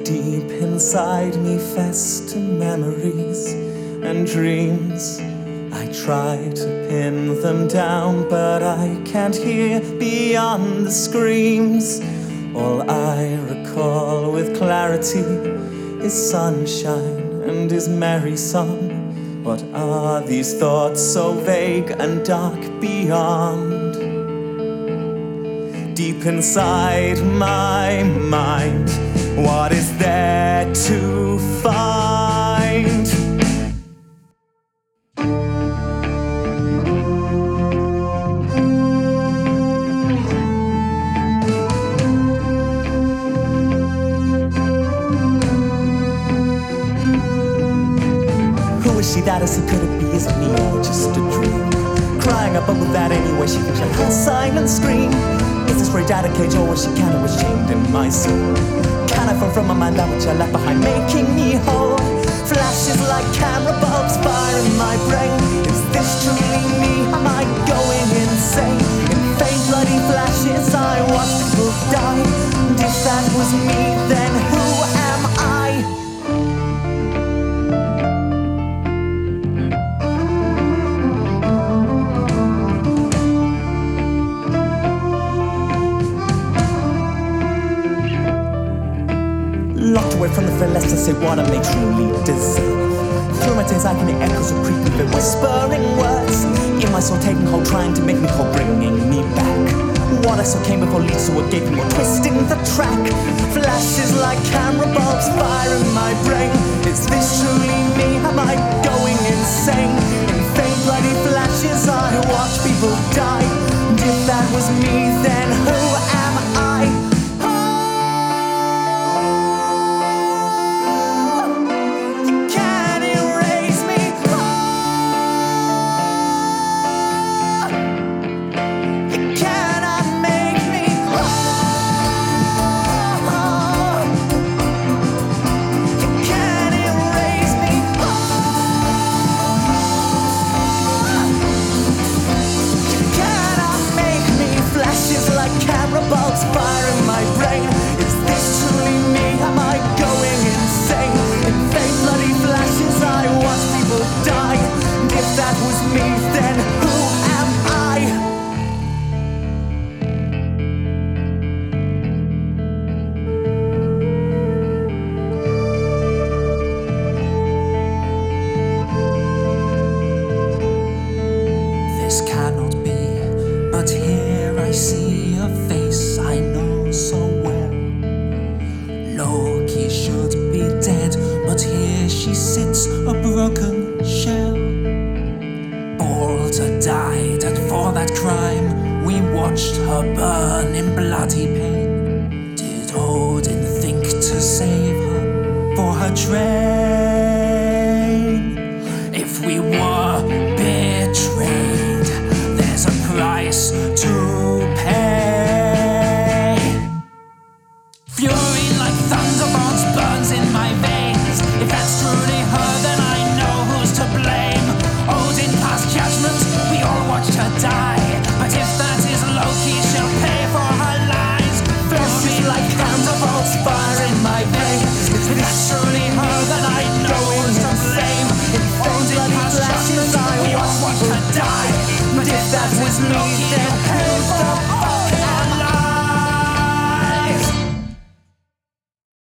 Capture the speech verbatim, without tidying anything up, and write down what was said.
Deep inside me fester memories and dreams. I try to pin them down, but I can't hear beyond the screams. All I recall with clarity is sunshine and his merry song. What are these thoughts so vague and dark beyond? Deep inside my mind, what is there to find? Who is she? That is he? Could it be? Is it me or just a dream? Crying up above that anyway, she can her silent scream. Is this straight out of cage or was she kind of was chained in my soul? Can I fall from my mind that which I left behind, making me whole? Flashes like camera bulbs fire in my brain. Is this truly me? Am I going insane? In faint bloody flashes I watch people die. And if that was me, then who am I? Locked away from the fair, less to say what I may truly deserve. Through my tears I can hear echoes of creeping fear, whispering words in my soul, taking hold, trying to make me whole, bringing me back. What I saw came before leads to what gave me more, twisting the track. Flashes like camera bulbs fire in my brain. Is this truly me? Am I going insane? In faint bloody flashes I watch people die. And if that was me, then who am I? Fire in my brain. Is this truly me? Am I going insane? In faint bloody flashes I watch people die. And if that was me, then who am I? This cannot be, but here I see a face I know so well. Loki should be dead, but here she sits, a broken shell. Balder died, and for that crime we watched her burn in bloody pain. Did Odin think to save her for her train? If we were betrayed, there's a price to pay. Fury like thunderbolts burns in my veins. If that's truly her, then I know who's to blame. Odin passed judgment, we all watched her die. But if that is Loki, she'll pay for her lies. Fury like thunderbolts fire in my veins. If that's truly her, then I know who's to blame. Odin passed judgment, we all watched her die. But if that was Loki, then